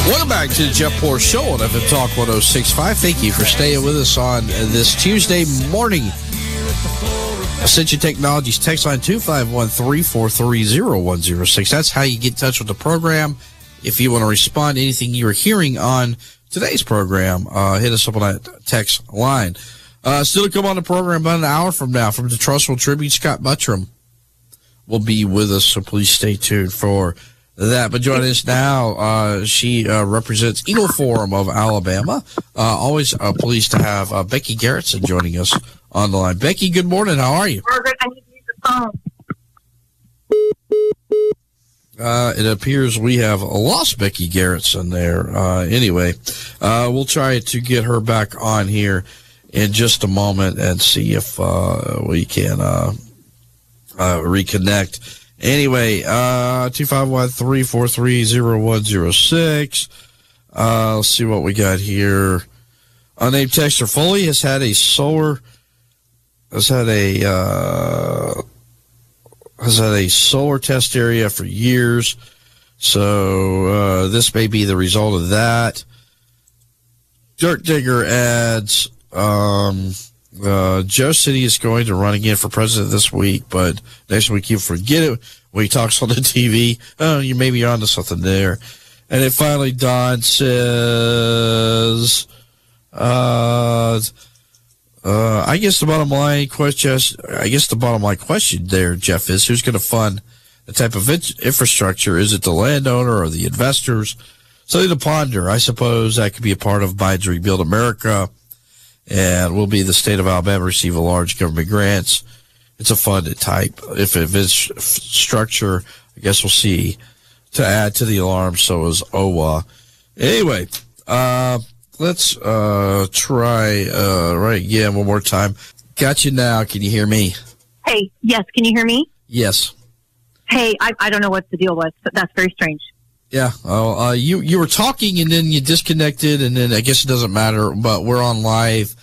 Welcome back to the Jeff Poor Show on FM Talk 106.5. Thank you for staying with us on this Tuesday morning. Ascension Technologies text line 251-343-0106. That's how you get in touch with the program. If you want to respond to anything you are hearing on today's program, hit us up on that text line. Still to come on the program about an hour from now from the Trussville Tribune, Scott Buttram will be with us, so please stay tuned for that. But joining us now, she represents Eagle Forum of Alabama. Always pleased to have Becky Garrettson joining us on the line. Becky, good morning. How are you? Margaret, I need to use the phone. It appears we have lost Becky Garrettson there. Anyway, we'll try to get her back on here in just a moment and see if we can reconnect. Anyway, 251-343-0106. Let's see what we got here. Unnamed texter Foley has had a solar test area for years. So this may be the result of that. Dirt Digger adds, Joe City is going to run again for president this week, but next week you forget it when he talks on the TV. Oh, you may be onto something there. And then finally, Don says, I guess the bottom line question there, Jeff, is who's going to fund the type of infrastructure? Is it the landowner or the investors? Something to ponder. I suppose that could be a part of Biden's Rebuild America. And will be the state of Alabama receive a large government grants. It's a funded type. If it's structure, I guess we'll see. To add to the alarm, so is OWA. Anyway, let's try right again one more time. Got you now. Can you hear me? Hey, yes. Can you hear me? Yes. Hey, I don't know what the deal was, but that's very strange. Yeah, you were talking and then you disconnected, and then I guess it doesn't matter, but we're on live.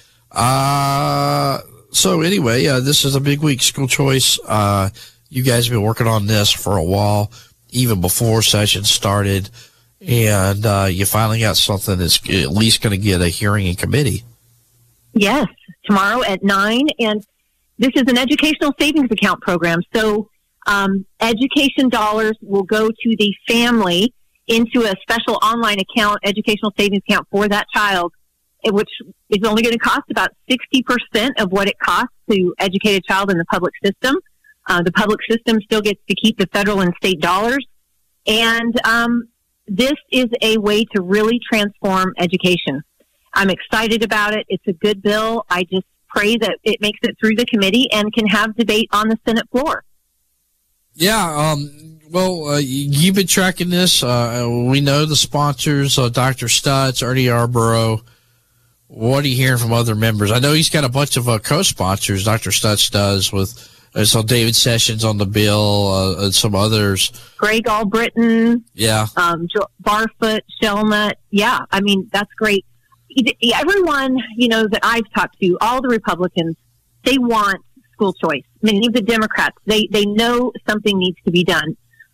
So anyway, this is a big week, school choice. You guys have been working on this for a while, even before session started, and you finally got something that's at least going to get a hearing in committee. Yes, tomorrow at 9, and this is an educational savings account program. So education dollars will go to the family into a special online account, educational savings account for that child, which is only going to cost about 60% of what it costs to educate a child in the public system. The public system still gets to keep the federal and state dollars. And this is a way to really transform education. I'm excited about it. It's a good bill. I just pray that it makes it through the committee and can have debate on the Senate floor. Yeah, well, you've been tracking this. We know the sponsors, Dr. Stutz, Ernie Yarborough. What are you hearing from other members? I know he's got a bunch of co-sponsors, Dr. Stutz does, with David Sessions on the bill and some others. Greg Albritton. Yeah. Barfoot, Shellnut. Yeah, I mean, that's great. Everyone, that I've talked to, all the Republicans, they want school choice. Many of the Democrats, they know something needs to be done.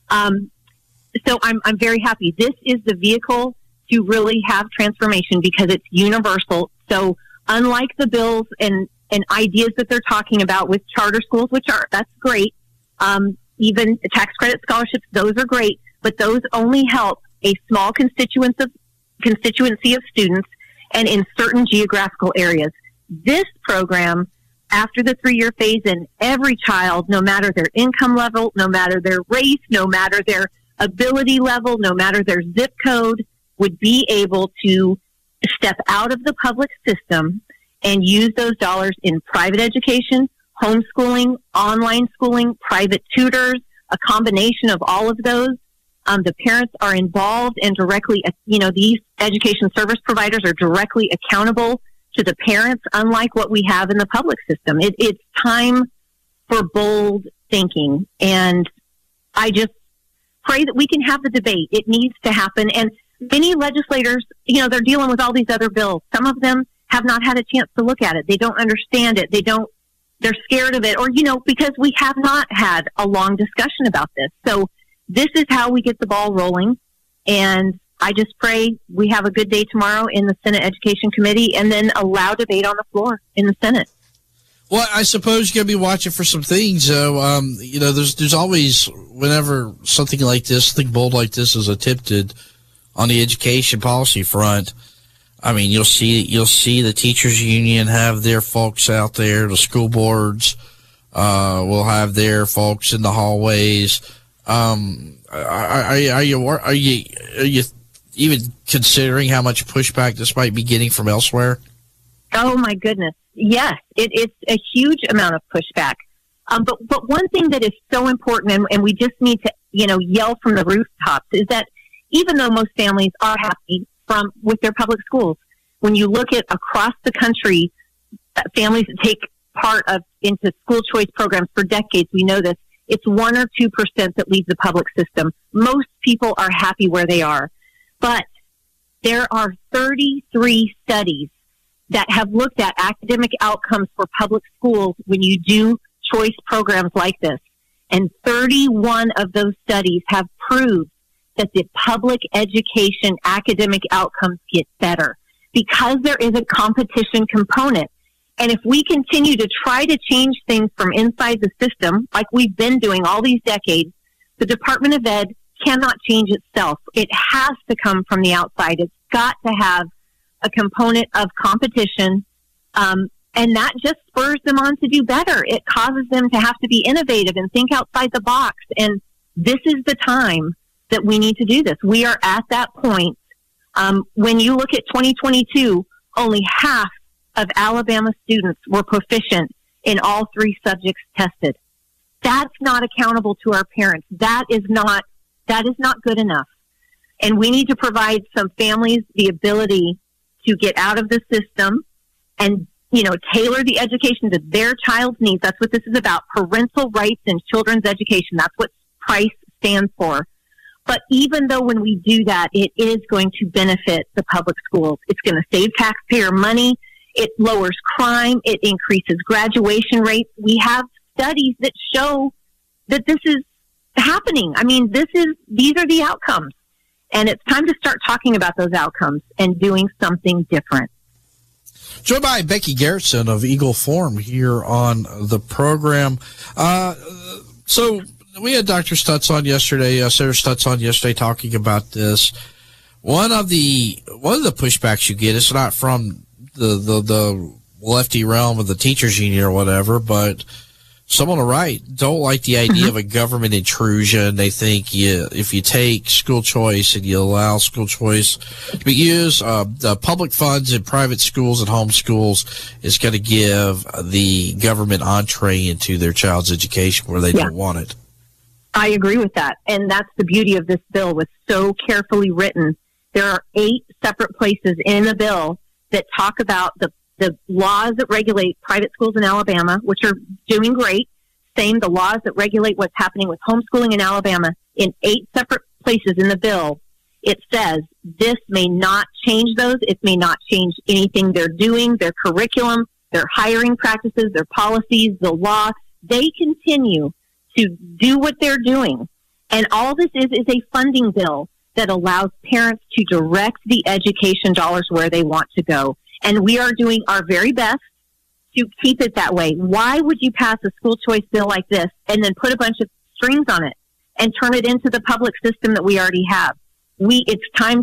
So I'm very happy. This is the vehicle to really have transformation because it's universal. So unlike the bills and ideas that they're talking about with charter schools, that's great. Even tax credit scholarships, those are great, but those only help a small constituency of students and in certain geographical areas. This program, after the 3-year phase in, every child, no matter their income level, no matter their race, no matter their ability level, no matter their zip code, would be able to step out of the public system and use those dollars in private education, homeschooling, online schooling, private tutors, a combination of all of those. The parents are involved and directly, these education service providers are directly accountable to the parents, unlike what we have in the public system. It's time for bold thinking. And I just pray that we can have the debate. It needs to happen. And many legislators, they're dealing with all these other bills. Some of them have not had a chance to look at it. They don't understand it. They're scared of it, or, because we have not had a long discussion about this. So this is how we get the ball rolling. And I just pray we have a good day tomorrow in the Senate Education Committee and then allow debate on the floor in the Senate. Well, I suppose you're going to be watching for some things. There's always, whenever something like this, something bold like this is attempted on the education policy front, I mean, you'll see the teachers union have their folks out there. The school boards will have their folks in the hallways. Are you even considering how much pushback this might be getting from elsewhere? Oh my goodness. Yes, it's a huge amount of pushback. But one thing that is so important, and we just need to, yell from the rooftops, is that even though most families are happy with their public schools, when you look at across the country, families that take part into school choice programs for decades, we know this, it's 1 or 2% that leave the public system. Most people are happy where they are. But there are 33 studies that have looked at academic outcomes for public schools when you do choice programs like this. And 31 of those studies have proved that the public education academic outcomes get better because there is a competition component. And if we continue to try to change things from inside the system, like we've been doing all these decades, the Department of Ed cannot change itself. It has to come from the outside. It's got to have a component of competition, and that just spurs them on to do better. It causes them to have to be innovative and think outside the box. And this is the time that we need to do this. We are at that point. When you look at 2022, only half of Alabama students were proficient in all 3 subjects tested. That's not accountable to our parents. That is not good enough. And we need to provide some families the ability to get out of the system and, tailor the education to their child's needs. That's what this is about. Parental rights in children's education. That's what PRICE stands for. But even though when we do that, it is going to benefit the public schools. It's going to save taxpayer money. It lowers crime. It increases graduation rates. We have studies that show that this is happening. I mean, these are the outcomes. And it's time to start talking about those outcomes and doing something different. Joined by Becky Garretson of Eagle Forum here on the program. So we had Dr. Stutz on yesterday, Senator Stutz on yesterday, talking about this. One of the pushbacks you get is not from the lefty realm of the teachers union or whatever, but some on the right don't like the idea of a government intrusion. They think if you take school choice and you allow school choice to be used, the public funds in private schools and home schools is going to give the government entree into their child's education where they don't want it. I agree with that. And that's the beauty of this bill. Was so carefully written. There are 8 separate places in the bill that talk about the laws that regulate private schools in Alabama, which are doing great. Same, the laws that regulate what's happening with homeschooling in Alabama. In 8 separate places in the bill, it says this may not change those. It may not change anything they're doing, their curriculum, their hiring practices, their policies, the law. They continue to do what they're doing. And all this is a funding bill that allows parents to direct the education dollars where they want to go. And we are doing our very best to keep it that way. Why would you pass a school choice bill like this and then put a bunch of strings on it and turn it into the public system that we already have? These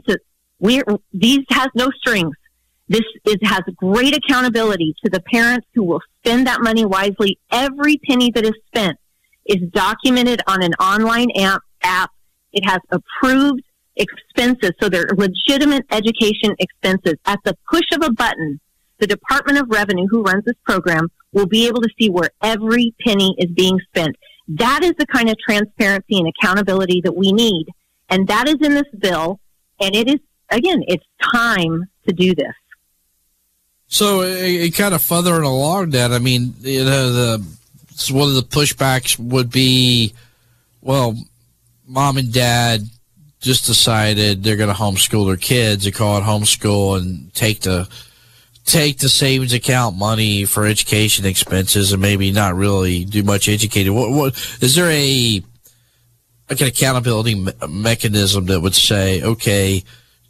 has no strings. Has great accountability to the parents who will spend that money wisely. Every penny that is spent is documented on an online app. It has approved expenses, so they're legitimate education expenses. At the push of a button, the Department of Revenue, who runs this program, will be able to see where every penny is being spent. That is the kind of transparency and accountability that we need, and that is in this bill, and it is, again, it's time to do this. So it kind of furthering along that, I mean, one of the pushbacks would be, well, mom and dad just decided they're going to homeschool their kids and call it homeschool and take the savings account money for education expenses and maybe not really do much educating. What is there like an accountability mechanism that would say, okay,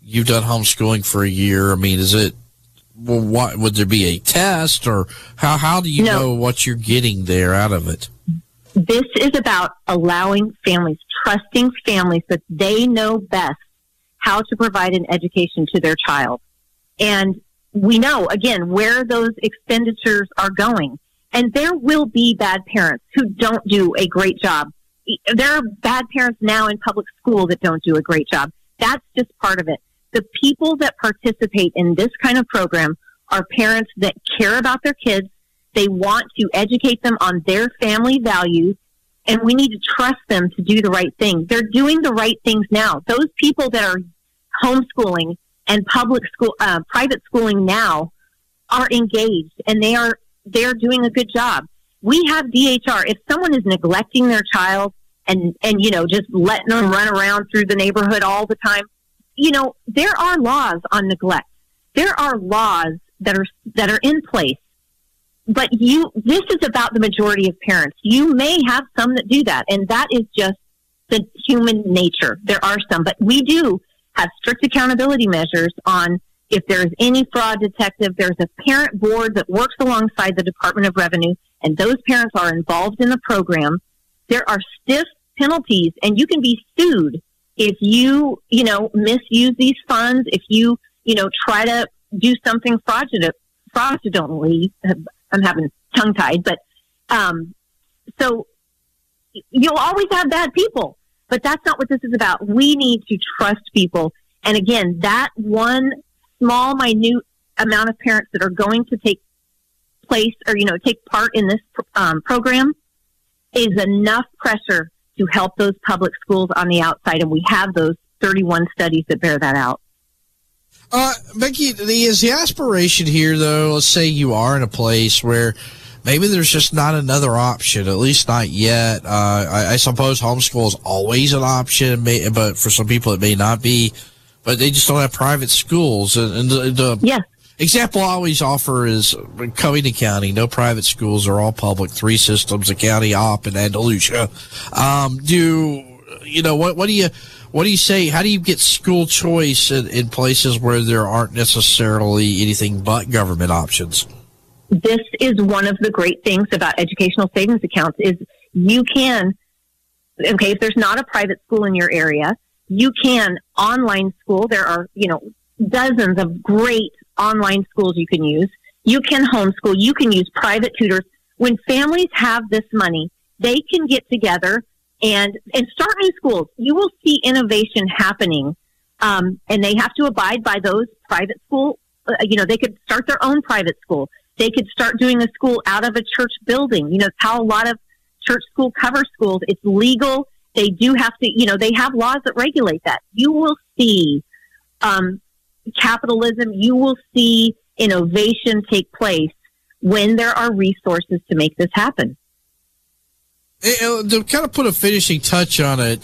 you've done homeschooling for a year. I mean, is it, well, what would there be a test, or how do you know what you're getting there out of it? This is about allowing families, trusting families that they know best how to provide an education to their child. And we know, again, where those expenditures are going. And there will be bad parents who don't do a great job. There are bad parents now in public school that don't do a great job. That's just part of it. The people that participate in this kind of program are parents that care about their kids. They want to educate them on their family values, and we need to trust them to do the right thing. They're doing the right things now. Those people that are homeschooling and public school, private schooling now are engaged, and they're doing a good job. We have DHR. If someone is neglecting their child and just letting them run around through the neighborhood all the time, there are laws on neglect. There are laws that are in place. But this is about the majority of parents. You may have some that do that, and that is just the human nature. There are some, but we do have strict accountability measures on if there's any fraud detective. There's a parent board that works alongside the Department of Revenue, and those parents are involved in the program. There are stiff penalties, and you can be sued if you misuse these funds, if you try to do something fraudulently. I'm having tongue-tied, but so you'll always have bad people, but that's not what this is about. We need to trust people. And again, that one small, minute amount of parents that are going to take place or, take part in this program is enough pressure to help those public schools on the outside. And we have those 31 studies that bear that out. Becky, is the aspiration here, though, let's say you are in a place where maybe there's just not another option, at least not yet. I suppose homeschool is always an option, but for some people it may not be, but they just don't have private schools. And the example I always offer is Covington County. No private schools are all public, 3 systems, the county op and Andalusia. What do you say? How do you get school choice in places where there aren't necessarily anything but government options? This is one of the great things about educational savings accounts is you can, if there's not a private school in your area, you can online school. There are, dozens of great online schools you can use. You can homeschool. You can use private tutors. When families have this money, they can get together and start new schools. You will see innovation happening, and they have to abide by those private school. They could start their own private school. They could start doing a school out of a church building. It's how a lot of church school cover schools. It's legal. They do have to, they have laws that regulate that. You will see capitalism. You will see innovation take place when there are resources to make this happen. To kind of put a finishing touch on it,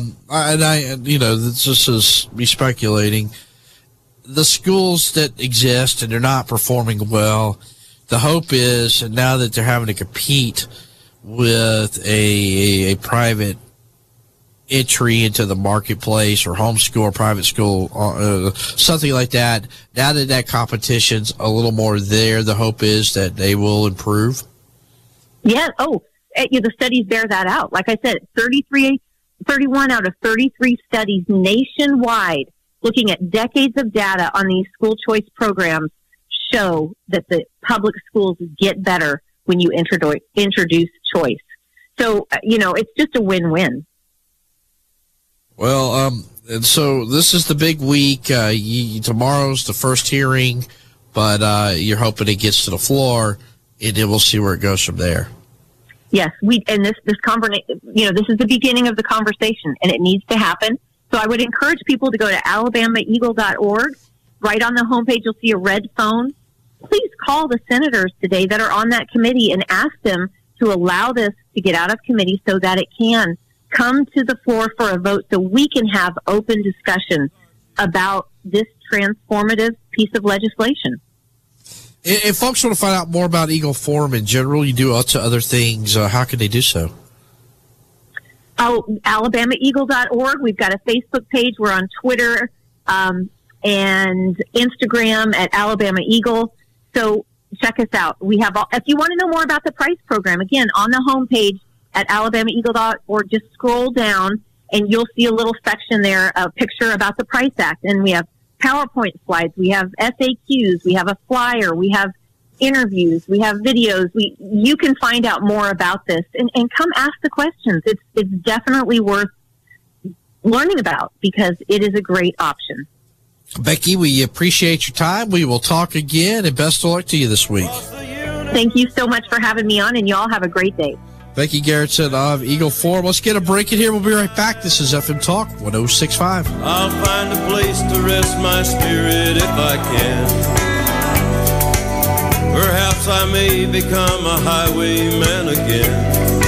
this is me speculating. The schools that exist and they're not performing well, the hope is, and now that they're having to compete with a private entry into the marketplace or homeschool or private school, something like that, now that competition's a little more there, the hope is that they will improve? Yeah. The studies bear that out. Like I said, 31 out of 33 studies nationwide looking at decades of data on these school choice programs show that the public schools get better when you introduce choice. So, it's just a win-win. Well, and so this is the big week. Tomorrow's the first hearing, but you're hoping it gets to the floor, and then we'll see where it goes from there. Yes, this conversation, this is the beginning of the conversation, and it needs to happen. So I would encourage people to go to alabamaeagle.org. Right on the homepage, you'll see a red phone. Please call the senators today that are on that committee and ask them to allow this to get out of committee so that it can come to the floor for a vote so we can have open discussion about this transformative piece of legislation. If folks want to find out more about Eagle Forum in general, you do lots of other things. How can they do so? AlabamaEagle.org. We've got a Facebook page. We're on Twitter. And and Instagram at Alabama Eagle. So check us out. We have if you want to know more about the price program, again, on the homepage at alabamaeagle.org, just scroll down and you'll see a little section there, a picture about the Price Act. And we have PowerPoint slides, we have FAQs, we have a flyer, we have interviews, we have videos. You can find out more about this and come ask the questions. It's definitely worth learning about because it is a great option. Becky, we appreciate your time. We will talk again, and best of luck to you this week. Thank you so much for having me on, and y'all have a great day. Becky Garrettson of Eagle Forum. Let's get a break in here. We'll be right back. This is FM Talk 106.5. I'll find a place to rest my spirit if I can. Perhaps I may become a highwayman again.